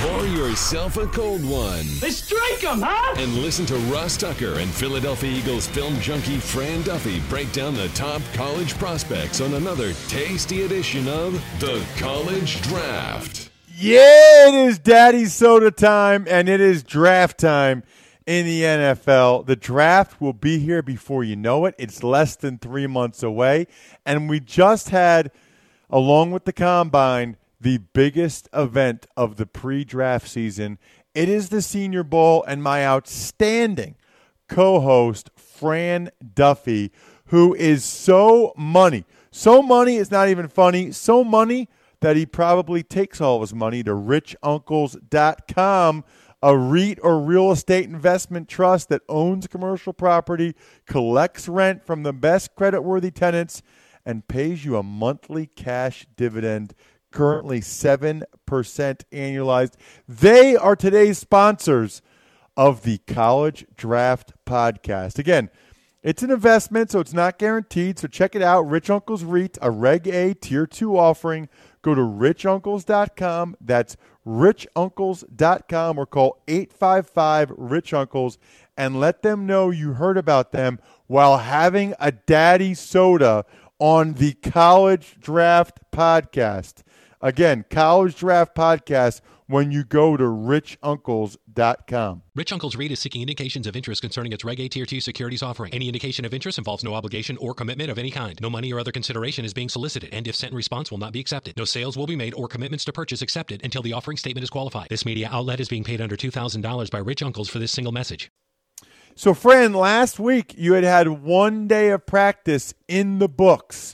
Pour yourself a cold one. Let's strike 'em, huh? And listen to Ross Tucker and Philadelphia Eagles film junkie Fran Duffy break down the top college prospects on another tasty edition of The College Draft. Yeah, it is Daddy Soda time, and it is draft time in the NFL. The draft will be here before you know it. It's less than 3 months away, and we just had, along with the Combine, the biggest event of the pre-draft season. It is the Senior Bowl, and my outstanding co-host, Fran Duffy, who is so money it's not even funny, so money that he probably takes all of his money to richuncles.com, a REIT or real estate investment trust that owns commercial property, collects rent from the best creditworthy tenants, and pays you a monthly cash dividend, currently 7% annualized. They are today's sponsors of the College Draft Podcast. Again, it's an investment, so it's not guaranteed, so check it out. Rich Uncles REIT, a Reg A Tier 2 offering. Go to richuncles.com. That's richuncles.com, or call 855-RICH-UNCLES and let them know you heard about them while having a daddy soda on the College Draft Podcast. Again, College Draft Podcast when you go to richuncles.com. Rich Uncles REIT is seeking indications of interest concerning its Reg A Tier 2 securities offering. Any indication of interest involves no obligation or commitment of any kind. No money or other consideration is being solicited, and if sent in response, will not be accepted. No sales will be made or commitments to purchase accepted until the offering statement is qualified. This media outlet is being paid under $2,000 by Rich Uncles for this single message. So, Fran, last week you had 1 day of practice in the books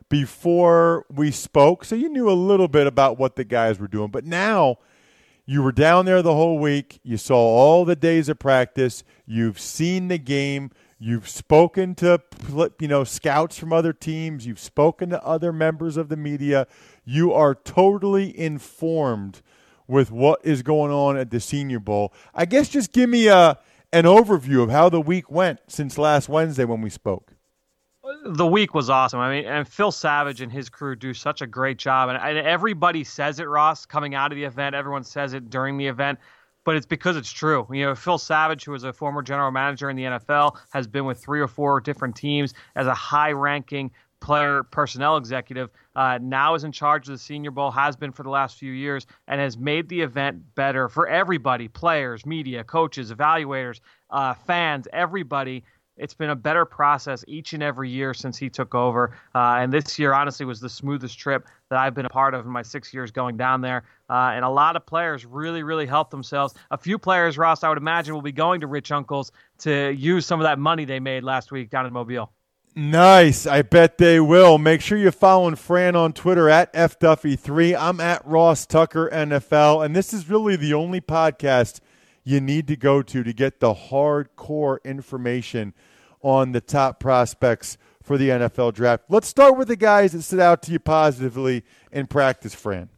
before we spoke, so you knew a little bit about what the guys were doing. But now you were down there the whole week. You saw all the days of practice. You've seen the game. You've spoken to scouts from other teams. You've spoken to other members of the media. You are totally informed with what is going on at the Senior Bowl. I guess just give me an overview of how the week went since last Wednesday when we spoke. The week was awesome. I mean, and Phil Savage and his crew do such a great job. And everybody says it, Ross, coming out of the event. Everyone says it during the event. But it's because it's true. You know, Phil Savage, who is a former general manager in the NFL, has been with 3 or 4 different teams as a high-ranking player personnel executive, now is in charge of the Senior Bowl, has been for the last few years, and has made the event better for everybody, players, media, coaches, evaluators, fans, everybody. It's been a better process each and every year since he took over. And this year, honestly, was the smoothest trip that I've been a part of in my 6 years going down there. And a lot of players really, really helped themselves. A few players, Ross, I would imagine, will be going to Rich Uncles to use some of that money they made last week down in Mobile. Nice. I bet they will. Make sure you're following Fran on Twitter at FDuffy3. I'm at Ross Tucker NFL. And this is really the only podcast you need to go to get the hardcore information on the top prospects for the NFL draft. Let's start with the guys that stood out to you positively in practice, Fran.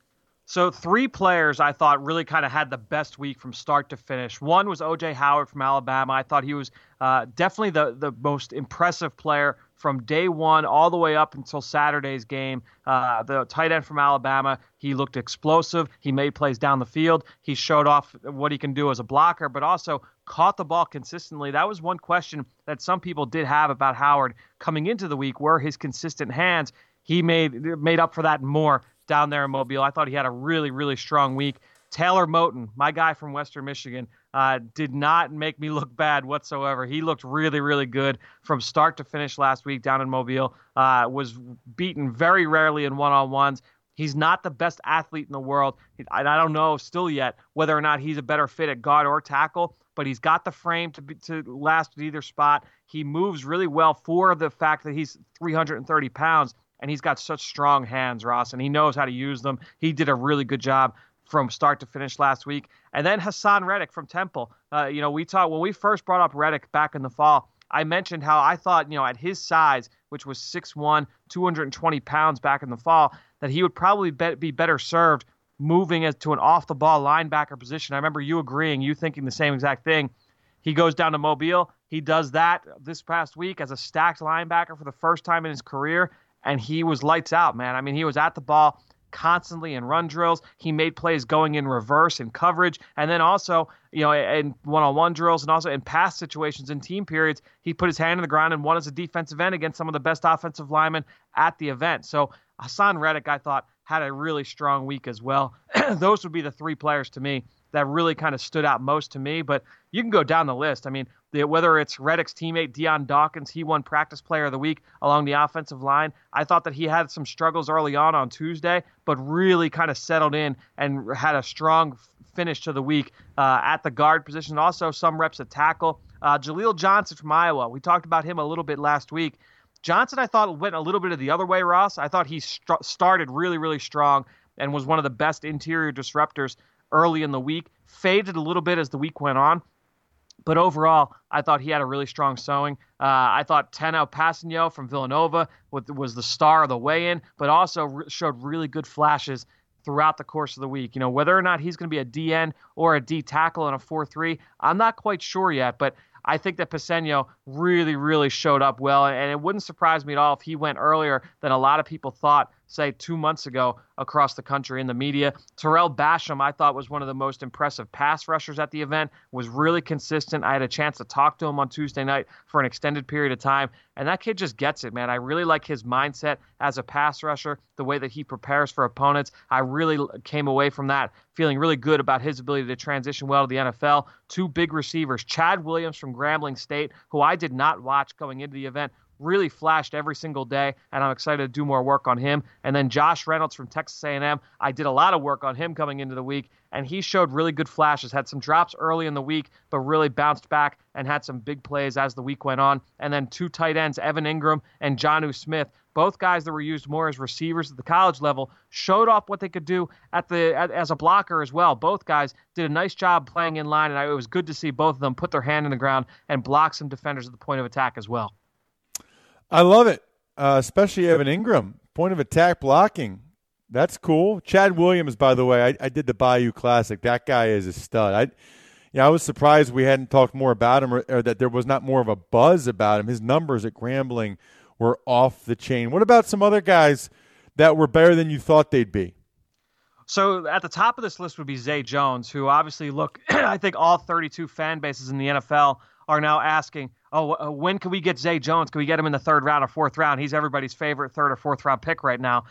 So 3 players I thought really kind of had the best week from start to finish. One was O.J. Howard from Alabama. I thought he was definitely the most impressive player from day one all the way up until Saturday's game. The tight end from Alabama, he looked explosive. He made plays down the field. He showed off what he can do as a blocker, but also caught the ball consistently. That was one question that some people did have about Howard coming into the week, were his consistent hands. He made up for that and more down there in Mobile. I thought he had a really, really strong week. Taylor Moton, my guy from Western Michigan, did not make me look bad whatsoever. He looked really, really good from start to finish last week down in Mobile. Was beaten very rarely in one-on-ones. He's not the best athlete in the world. And I don't know still yet whether or not he's a better fit at guard or tackle, but he's got the frame to last at either spot. He moves really well for the fact that he's 330 pounds, and he's got such strong hands, Ross, and he knows how to use them. He did a really good job from start to finish last week. And then Hassan Reddick from Temple. We talked when we first brought up Reddick back in the fall, I mentioned how I thought, at his size, which was 6'1", 220 pounds back in the fall, that he would probably be better served moving to an off-the-ball linebacker position. I remember you agreeing, you thinking the same exact thing. He goes down to Mobile. He does that this past week as a stacked linebacker for the first time in his career, and he was lights out, man. I mean, he was at the ball constantly in run drills. He made plays going in reverse in coverage. And then also, in one-on-one drills and also in pass situations in team periods, he put his hand in the ground and won as a defensive end against some of the best offensive linemen at the event. So Hassan Reddick, I thought, had a really strong week as well. Those would be the three players to me that really kind of stood out most to me. But you can go down the list. I mean, whether it's Reddick's teammate, Deion Dawkins, he won Practice Player of the Week along the offensive line. I thought that he had some struggles early on Tuesday, but really kind of settled in and had a strong finish to the week at the guard position. Also, some reps at tackle. Jaleel Johnson from Iowa. We talked about him a little bit last week. Johnson, I thought, went a little bit of the other way, Ross. I thought he started really, really strong and was one of the best interior disruptors early in the week. Faded a little bit as the week went on. But overall, I thought he had a really strong showing. I thought Teno Passanio from Villanova was the star of the weigh-in, but also showed really good flashes throughout the course of the week. Whether or not he's going to be a DN or a D tackle in a 4-3, I'm not quite sure yet, but I think that Passanio really, really showed up well, and it wouldn't surprise me at all if he went earlier than a lot of people thought, say, 2 months ago across the country in the media. Terrell Basham, I thought, was one of the most impressive pass rushers at the event, was really consistent. I had a chance to talk to him on Tuesday night for an extended period of time, and that kid just gets it, man. I really like his mindset as a pass rusher, the way that he prepares for opponents. I really came away from that feeling really good about his ability to transition well to the NFL. Two big receivers, Chad Williams from Grambling State, who I did not watch going into the event, really flashed every single day, and I'm excited to do more work on him. And then Josh Reynolds from Texas A&M, I did a lot of work on him coming into the week, and he showed really good flashes, had some drops early in the week, but really bounced back and had some big plays as the week went on. And then two tight ends, Evan Ingram and Jonnu Smith, both guys that were used more as receivers at the college level, showed off what they could do as a blocker as well. Both guys did a nice job playing in line, and it was good to see both of them put their hand in the ground and block some defenders at the point of attack as well. I love it, especially Evan Ingram. Point of attack blocking. That's cool. Chad Williams, by the way, I did the Bayou Classic. That guy is a stud. I was surprised we hadn't talked more about him or that there was not more of a buzz about him. His numbers at Grambling were off the chain. What about some other guys that were better than you thought they'd be? So at the top of this list would be Zay Jones, who obviously, look, I think all 32 fan bases in the NFL are now asking, when can we get Zay Jones? Can we get him in the third round or fourth round? He's everybody's favorite third or fourth round pick right now.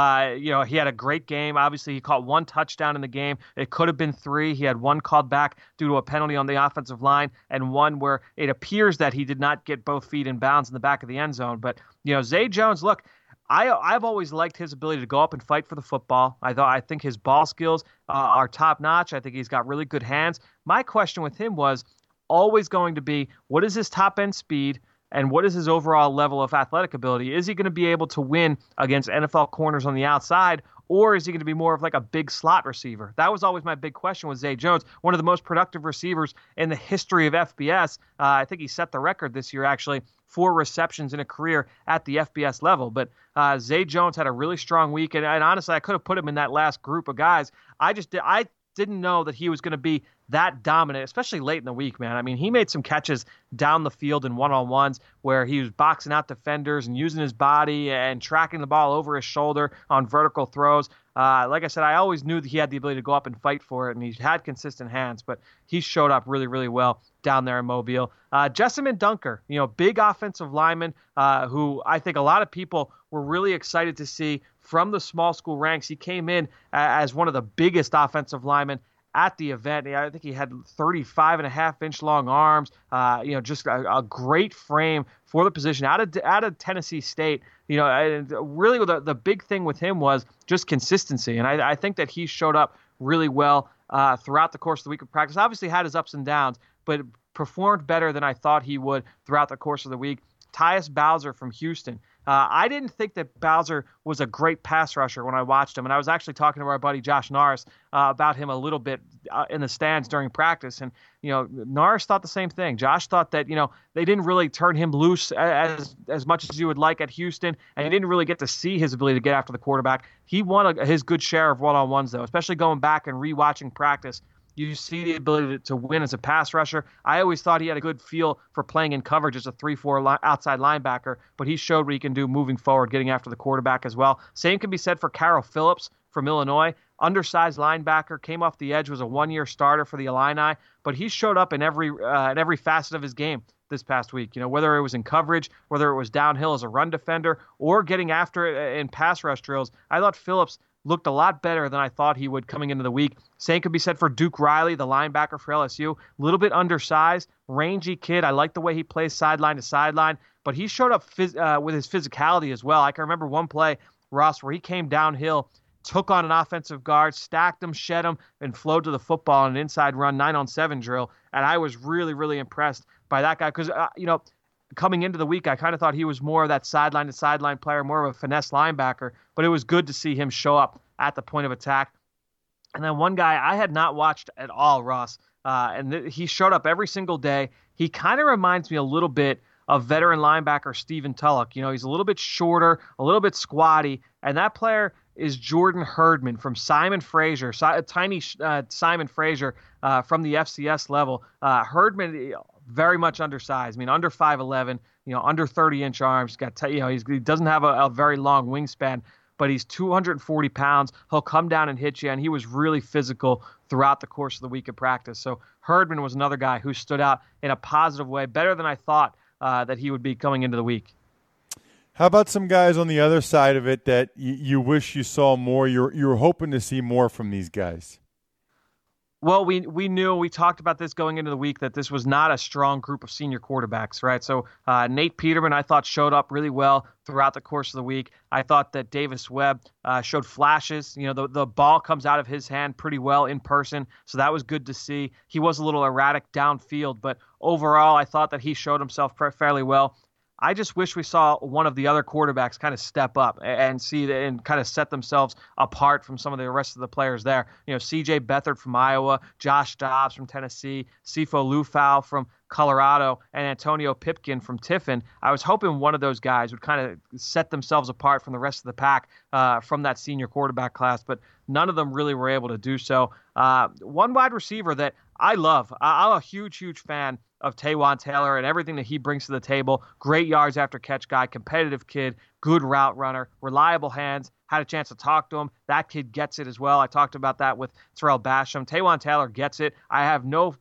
He had a great game. Obviously, he caught one touchdown in the game. It could have been three. He had one called back due to a penalty on the offensive line, and one where it appears that he did not get both feet in bounds in the back of the end zone. But, Zay Jones, look, I've always liked his ability to go up and fight for the football. I think his ball skills are top notch. I think he's got really good hands. My question with him was always going to be, what is his top end speed and what is his overall level of athletic ability? Is he going to be able to win against NFL corners on the outside, or is he going to be more of like a big slot receiver? That was always my big question with Zay Jones, one of the most productive receivers in the history of FBS. I think he set the record this year, actually, for receptions in a career at the FBS level. But Zay Jones had a really strong week, and honestly, I could have put him in that last group of guys. I didn't know that he was going to be that dominant, especially late in the week, man. I mean, he made some catches down the field in one-on-ones where he was boxing out defenders and using his body and tracking the ball over his shoulder on vertical throws. Like I said, I always knew that he had the ability to go up and fight for it, and he had consistent hands, but he showed up really, really well down there in Mobile. Jessamyn Dunker, big offensive lineman who I think a lot of people were really excited to see from the small school ranks. He came in as one of the biggest offensive linemen at the event. I think he had 35.5-inch long arms, just a great frame for the position out of Tennessee State. And really the big thing with him was just consistency. And I think that he showed up really well throughout the course of the week of practice. Obviously had his ups and downs, but performed better than I thought he would throughout the course of the week. Tyus Bowser from Houston. I didn't think that Bowser was a great pass rusher when I watched him, and I was actually talking to our buddy Josh Norris about him a little bit in the stands during practice, and Norris thought the same thing. Josh thought that they didn't really turn him loose as much as you would like at Houston, and he didn't really get to see his ability to get after the quarterback. He won his good share of one-on-ones, though, especially going back and rewatching practice. You see the ability to win as a pass rusher. I always thought he had a good feel for playing in coverage as a 3-4 outside linebacker, but he showed what he can do moving forward, getting after the quarterback as well. Same can be said for Carroll Phillips from Illinois. Undersized linebacker, came off the edge, was a one-year starter for the Illini, but he showed up in every facet of his game this past week. Whether it was in coverage, whether it was downhill as a run defender, or getting after it in pass rush drills. I thought Phillips looked a lot better than I thought he would coming into the week. Same could be said for Duke Riley, the linebacker for LSU. A little bit undersized, rangy kid. I like the way he plays sideline to sideline, but he showed up with his physicality as well. I can remember one play, Ross, where he came downhill, took on an offensive guard, stacked him, shed him, and flowed to the football on an inside run 9-on-7 drill. And I was really, really impressed by that guy because, coming into the week, I kind of thought he was more of that sideline-to-sideline player, more of a finesse linebacker, but it was good to see him show up at the point of attack. And then one guy I had not watched at all, Ross, he showed up every single day. He kind of reminds me a little bit of veteran linebacker Stephen Tulloch. He's a little bit shorter, a little bit squatty, and that player is Jordan Herdman from Simon Fraser, tiny Simon Fraser from the FCS level. Herdman, very much undersized. Under 5'11", under 30-inch arms. He doesn't have a very long wingspan, but he's 240 pounds. He'll come down and hit you, and he was really physical throughout the course of the week of practice. So Herdman was another guy who stood out in a positive way, better than I thought that he would be coming into the week. How about some guys on the other side of it that you wish you saw more? You were hoping to see more from these guys. Well, we talked about this going into the week, that this was not a strong group of senior quarterbacks, right? So Nate Peterman, I thought, showed up really well throughout the course of the week. I thought that Davis Webb showed flashes. The ball comes out of his hand pretty well in person, so that was good to see. He was a little erratic downfield, but overall, I thought that he showed himself fairly well. I just wish we saw one of the other quarterbacks kind of step up and kind of set themselves apart from some of the rest of the players there. C.J. Beathard from Iowa, Josh Dobbs from Tennessee, Sifo Lufau from Colorado, and Antonio Pipkin from Tiffin. I was hoping one of those guys would kind of set themselves apart from the rest of the pack from that senior quarterback class, but none of them really were able to do so. One wide receiver that I love, I'm a huge, huge fan of Taywan Taylor and everything that he brings to the table. Great yards after catch guy, competitive kid, good route runner, reliable hands. Had a chance to talk to him. That kid gets it as well. I talked about that with Terrell Basham. Taywan Taylor gets it. I have no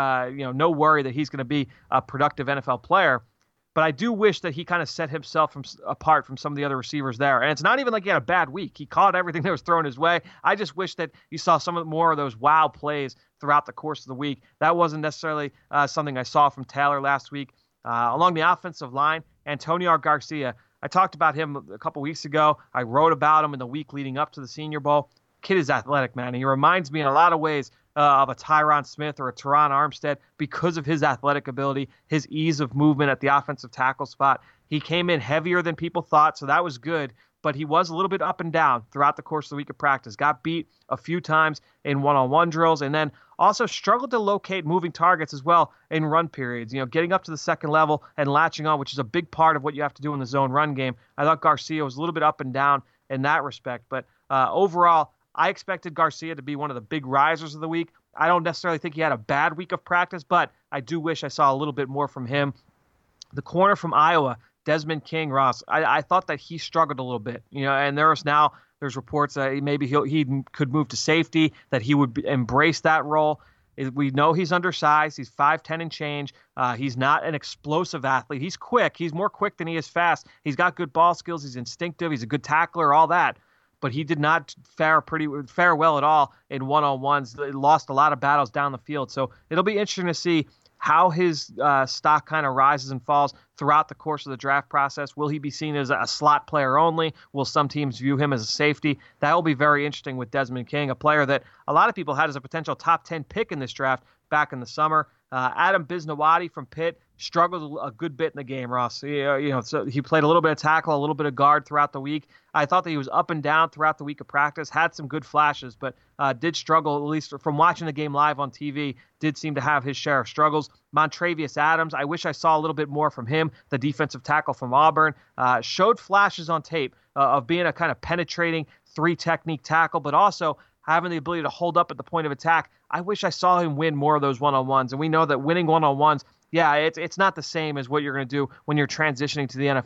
worry that he's going to be a productive NFL player. But I do wish that he kind of set himself apart from some of the other receivers there. And it's not even like he had a bad week. He caught everything that was thrown his way. I just wish that you saw more of those wow plays throughout the course of the week. That wasn't necessarily something I saw from Taylor last week. Along the offensive line, Antonio Garcia. I talked about him a couple weeks ago. I wrote about him in the week leading up to the Senior Bowl. Kid is athletic, man. He reminds me in a lot of ways of a Tyron Smith or a Teron Armstead because of his athletic ability, his ease of movement at the offensive tackle spot. He came in heavier than people thought, so that was good, but he was a little bit up and down throughout the course of the week of practice. Got beat a few times in one-on-one drills, and then also struggled to locate moving targets as well in run periods. Getting up to the second level and latching on, which is a big part of what you have to do in the zone run game. I thought Garcia was a little bit up and down in that respect, but overall, I expected Garcia to be one of the big risers of the week. I don't necessarily think he had a bad week of practice, but I do wish I saw a little bit more from him. The corner from Iowa, Desmond King, Ross, I thought that he struggled a little bit, and there's reports that maybe he could move to safety, that he would embrace that role. We know he's undersized. He's 5'10" and change. He's not an explosive athlete. He's quick. He's more quick than he is fast. He's got good ball skills. He's instinctive. He's a good tackler, all that. But he did not fare well at all in one-on-ones. He lost a lot of battles down the field. So it'll be interesting to see how his stock kind of rises and falls throughout the course of the draft process. Will he be seen as a slot player only? Will some teams view him as a safety? That will be very interesting with Desmond King, a player that a lot of people had as a potential top 10 pick in this draft back in the summer. Adam Bisnawadi from Pitt struggled a good bit in the game, Ross. So he played a little bit of tackle, a little bit of guard throughout the week. I thought that he was up and down throughout the week of practice, had some good flashes, but did struggle, at least from watching the game live on TV, did seem to have his share of struggles. Montravius Adams, I wish I saw a little bit more from him, the defensive tackle from Auburn. Showed flashes on tape of being a kind of penetrating three-technique tackle, but also having the ability to hold up at the point of attack. I wish I saw him win more of those one-on-ones. And we know that winning one-on-ones, yeah, it's not the same as what you're going to do when you're transitioning to the NFL,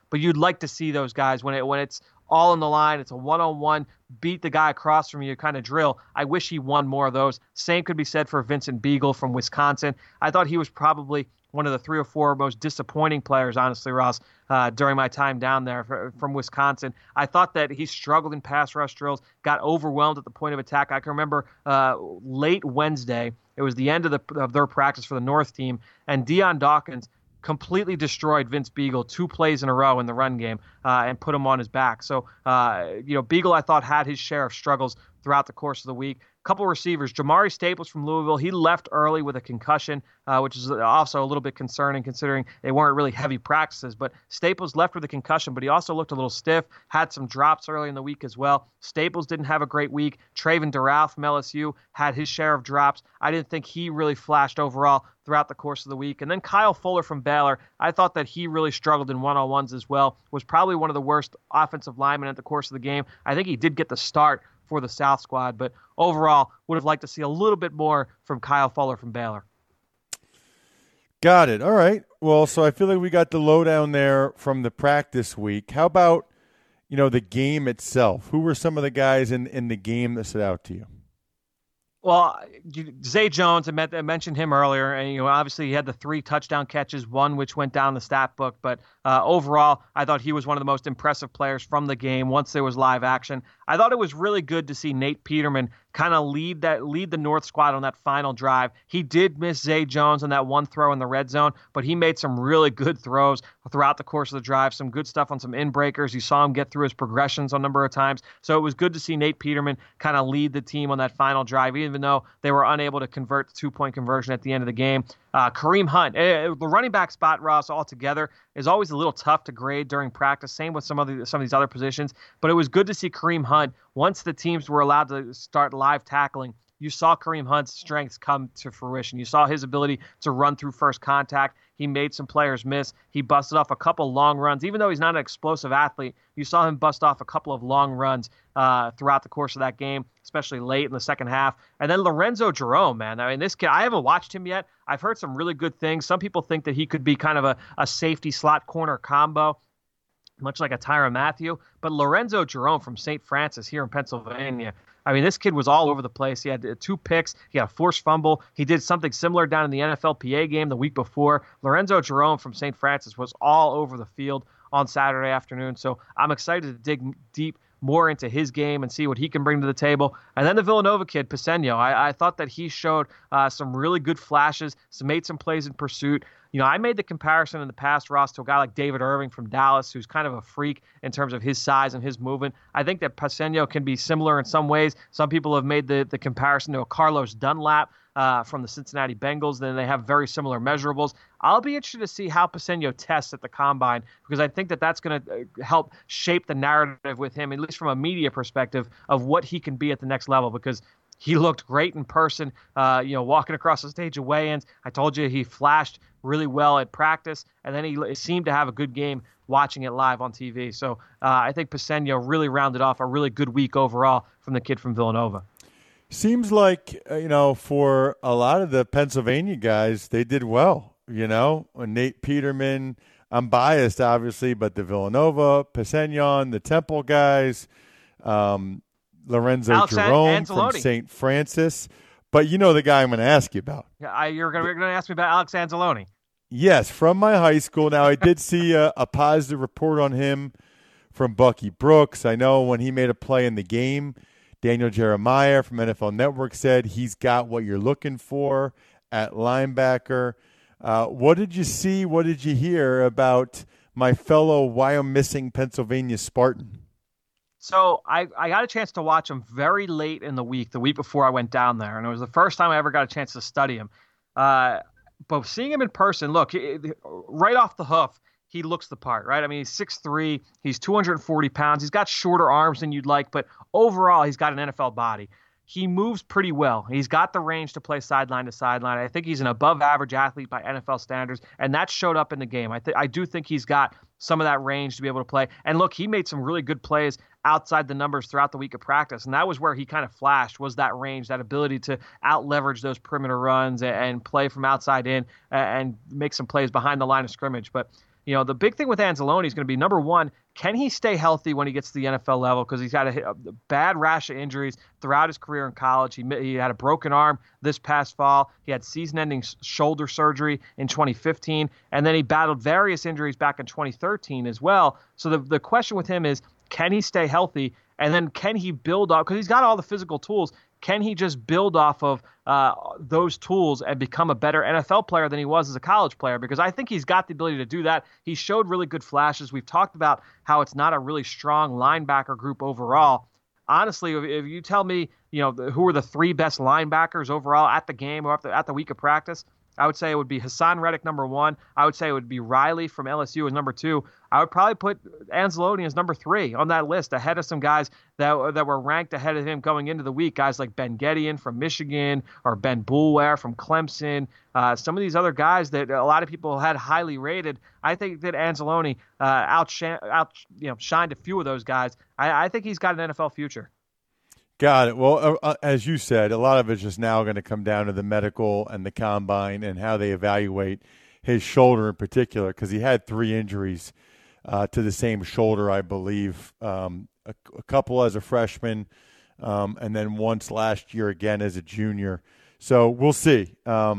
but you'd like to see those guys when it's all on the line. It's a one-on-one, beat the guy across from you kind of drill. I wish he won more of those. Same could be said for Vincent Beagle from Wisconsin. I thought he was probably one of the 3 or 4 most disappointing players, honestly, Ross, during my time down there from Wisconsin. I thought that he struggled in pass rush drills, got overwhelmed at the point of attack. I can remember late Wednesday, it was the end of their practice for the North team, and Deion Dawkins completely destroyed Vince Beagle 2 plays in a row in the run game and put him on his back. So, Beagle, I thought, had his share of struggles throughout the course of the week. Couple receivers. Jamari Staples from Louisville, he left early with a concussion, which is also a little bit concerning considering they weren't really heavy practices. But Staples left with a concussion, but he also looked a little stiff, had some drops early in the week as well. Staples didn't have a great week. Traven Durrell from LSU had his share of drops. I didn't think he really flashed overall throughout the course of the week. And then Kyle Fuller from Baylor, I thought that he really struggled in one-on-ones as well, was probably one of the worst offensive linemen at the course of the game. I think he did get the start for the South squad, but overall would have liked to see a little bit more from Kyle Fuller from Baylor. Got it. All right. Well, so I feel like we got the lowdown there from the practice week. How about, the game itself? Who were some of the guys in the game that stood out to you? Well, Zay Jones, I mentioned him earlier, and obviously he had the 3 touchdown catches, one which went down the stat book. But overall, I thought he was one of the most impressive players from the game once there was live action. I thought it was really good to see Nate Peterman kind of lead the North squad on that final drive. He did miss Zay Jones on that one throw in the red zone, but he made some really good throws throughout the course of the drive, some good stuff on some in breakers. You saw him get through his progressions a number of times. So it was good to see Nate Peterman kind of lead the team on that final drive, even though they were unable to convert the 2-point conversion at the end of the game. Kareem Hunt, the running back spot, Ross, altogether is always a little tough to grade during practice. Same with some of these other positions. But it was good to see Kareem Hunt, once the teams were allowed to start live tackling, you saw Kareem Hunt's strengths come to fruition. You saw his ability to run through first contact. He made some players miss. He busted off a couple long runs. Even though he's not an explosive athlete, you saw him bust off a couple of long runs throughout the course of that game, especially late in the second half. And then Lorenzo Jerome, man. I mean, this kid, I haven't watched him yet. I've heard some really good things. Some people think that he could be kind of a safety slot corner combo, much like a Tyrann Mathieu. But Lorenzo Jerome from St. Francis here in Pennsylvania, I mean, this kid was all over the place. He had 2 picks. He had a forced fumble. He did something similar down in the NFLPA game the week before. Lorenzo Jerome from St. Francis was all over the field on Saturday afternoon. So I'm excited to dig deep more into his game and see what he can bring to the table. And then the Villanova kid, Pasenio, I thought that he showed some really good flashes, made some plays in pursuit. I made the comparison in the past, Ross, to a guy like David Irving from Dallas, who's kind of a freak in terms of his size and his movement. I think that Pasenio can be similar in some ways. Some people have made the comparison to a Carlos Dunlap from the Cincinnati Bengals. Then they have very similar measurables. I'll be interested to see how Pasenio tests at the Combine, because I think that that's going to help shape the narrative with him, at least from a media perspective, of what he can be at the next level, because he looked great in person, walking across the stage of weigh-ins. I told you he flashed really well at practice, and then he seemed to have a good game watching it live on TV. So I think Pasenio really rounded off a really good week overall from the kid from Villanova. Seems like, for a lot of the Pennsylvania guys, they did well, Nate Peterman, I'm biased, obviously, but the Villanova, Pasenio, the Temple guys, Lorenzo Jerome from St. Francis. But the guy I'm going to ask you about. Yeah, you're going to ask me about Alex Anzalone. Yes, from my high school. Now, I did see a positive report on him from Bucky Brooks. I know when he made a play in the game, Daniel Jeremiah from NFL Network said he's got what you're looking for at linebacker. What did you see? What did you hear about my fellow Wyomissing Pennsylvania Spartan? So I got a chance to watch him very late in the week before I went down there, and it was the first time I ever got a chance to study him. But seeing him in person, look, right off the hoof, he looks the part, right? I mean, he's 6'3", he's 240 pounds, he's got shorter arms than you'd like, but overall, he's got an NFL body. He moves pretty well. He's got the range to play sideline to sideline. I think he's an above-average athlete by NFL standards, and that showed up in the game. I do think he's got some of that range to be able to play. And look, he made some really good plays outside the numbers throughout the week of practice, and that was where he kind of flashed, was that range, that ability to out-leverage those perimeter runs and play from outside in and make some plays behind the line of scrimmage. But the big thing with Anzalone is going to be, number one, can he stay healthy when he gets to the NFL level? Because he's got a bad rash of injuries throughout his career in college. He had a broken arm this past fall. He had season-ending shoulder surgery in 2015, and then he battled various injuries back in 2013 as well. So the question with him is, can he stay healthy? And then can he build up? Because he's got all the physical tools. Can he just build off of those tools and become a better NFL player than he was as a college player? Because I think he's got the ability to do that. He showed really good flashes. We've talked about how it's not a really strong linebacker group overall. Honestly, if you tell me, who are the 3 best linebackers overall at the game or at the week of practice, I would say it would be Hassan Reddick, number 1. I would say it would be Riley from LSU as number 2. I would probably put Anzalone as number 3 on that list, ahead of some guys that were ranked ahead of him going into the week. Guys like Ben Gedeon from Michigan or Ben Boulware from Clemson. Some of these other guys that a lot of people had highly rated. I think that Anzalone shined a few of those guys. I think he's got an NFL future. Got it. Well, as you said, a lot of it's just now going to come down to the medical and the combine and how they evaluate his shoulder in particular, because he had 3 injuries to the same shoulder, I believe, a couple as a freshman and then once last year again as a junior. So we'll see.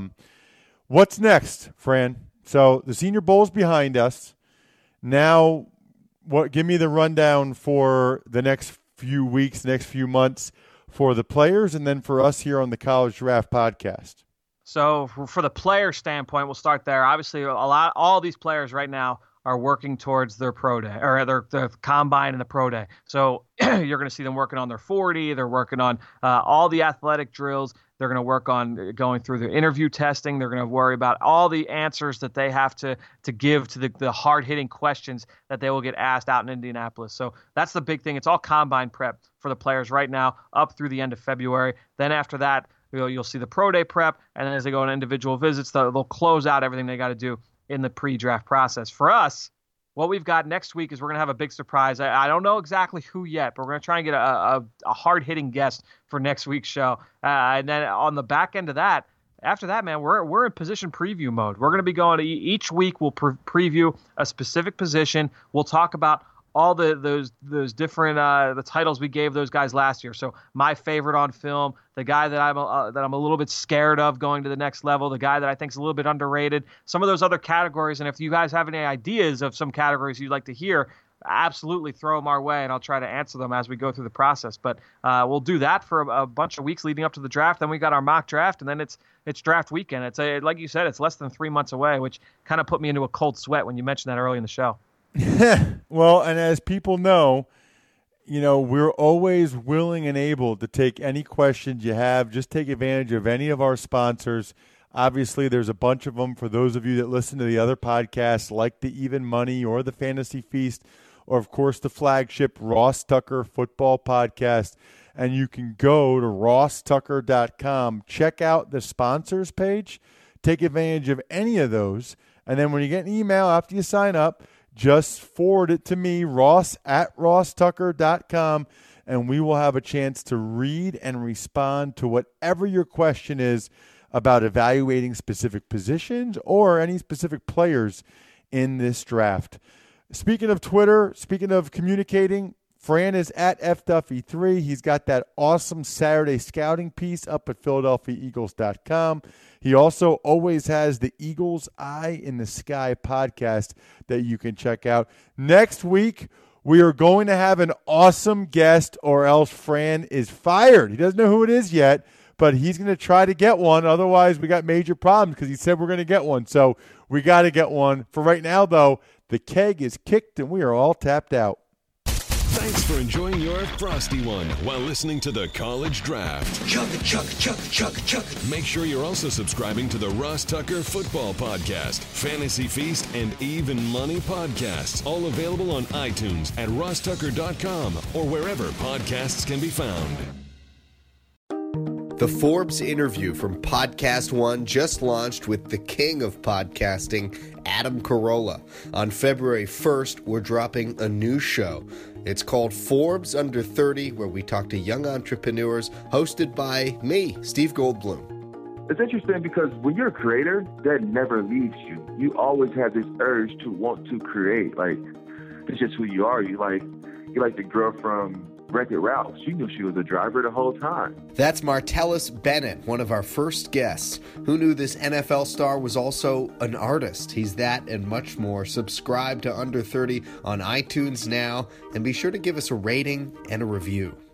What's next, Fran? So the Senior Bowl is behind us. Now, give me the rundown for the next few weeks, next few months for the players, and then for us here on the College Draft Podcast. So for the player standpoint, we'll start there. Obviously, all these players right now are working towards their pro day, or their combine and the pro day. So you're going to see them working on their 40. They're working on all the athletic drills. They're going to work on going through the interview testing. They're going to worry about all the answers that they have to give to the hard-hitting questions that they will get asked out in Indianapolis. So that's the big thing. It's all combine prep for the players right now up through the end of February. Then after that, you'll see the pro day prep, and then as they go on individual visits, they'll close out everything they got to do in the pre-draft process. For us, what we've got next week is we're going to have a big surprise. I don't know exactly who yet, but we're going to try and get a hard-hitting guest for next week's show. And then on the back end of that, after that, man, we're in position preview mode. We're going to be going to each week. We'll preview a specific position. We'll talk about all those different the titles we gave those guys last year. So my favorite on film, the guy that I'm a little bit scared of going to the next level, the guy that I think is a little bit underrated, some of those other categories. And if you guys have any ideas of some categories you'd like to hear, absolutely throw them our way, and I'll try to answer them as we go through the process. But we'll do that for a bunch of weeks leading up to the draft. Then we got our mock draft, and then it's draft weekend. It's like you said, it's less than 3 months away, which kind of put me into a cold sweat when you mentioned that early in the show. Well, and as people know, we're always willing and able to take any questions you have. Just take advantage of any of our sponsors. Obviously, there's a bunch of them for those of you that listen to the other podcasts like the Even Money or the Fantasy Feast, or, of course, the flagship Ross Tucker Football Podcast. And you can go to rosstucker.com, check out the sponsors page, take advantage of any of those. And then when you get an email after you sign up, just forward it to me, Ross at rosstucker.com, and we will have a chance to read and respond to whatever your question is about evaluating specific positions or any specific players in this draft. Speaking of Twitter, speaking of communicating, Fran is at FDuffy3. He's got that awesome Saturday scouting piece up at PhiladelphiaEagles.com. He also always has the Eagles Eye in the Sky podcast that you can check out. Next week, we are going to have an awesome guest, or else Fran is fired. He doesn't know who it is yet, but he's going to try to get one. Otherwise, we got major problems because he said we're going to get one. So we got to get one. For right now, though, the keg is kicked and we are all tapped out. Thanks for enjoying your Frosty One while listening to the College Draft. Chug, chug, chug, chug, chug. Make sure you're also subscribing to the Ross Tucker Football Podcast, Fantasy Feast, and Even Money Podcasts, all available on iTunes at rosstucker.com or wherever podcasts can be found. The Forbes interview from Podcast One just launched with the king of podcasting, Adam Carolla. On February 1st, we're dropping a new show. It's called Forbes Under 30, where we talk to young entrepreneurs, hosted by me, Steve Goldblum. It's interesting because when you're a creator, that never leaves you. You always have this urge to want to create. Like, it's just who you are. You like the girl from Wreck-It Ralph. She knew she was a driver the whole time. That's Martellus Bennett, one of our first guests. Who knew this NFL star was also an artist? He's that and much more. Subscribe to Under 30 on iTunes now, and be sure to give us a rating and a review.